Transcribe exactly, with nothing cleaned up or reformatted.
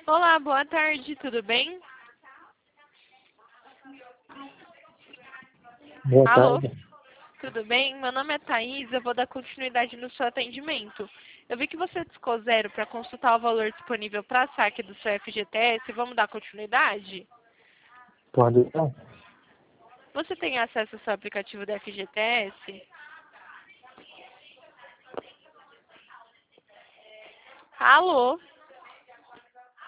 Olá, boa tarde, tudo bem? Boa Alô, tarde. tudo bem? Meu nome é Thaís, eu vou dar continuidade no seu atendimento. Eu vi que você discou zero para consultar o valor disponível para saque do seu F G T S. Vamos dar continuidade? Pode ir? Você tem acesso ao seu aplicativo do F G T S? Alô?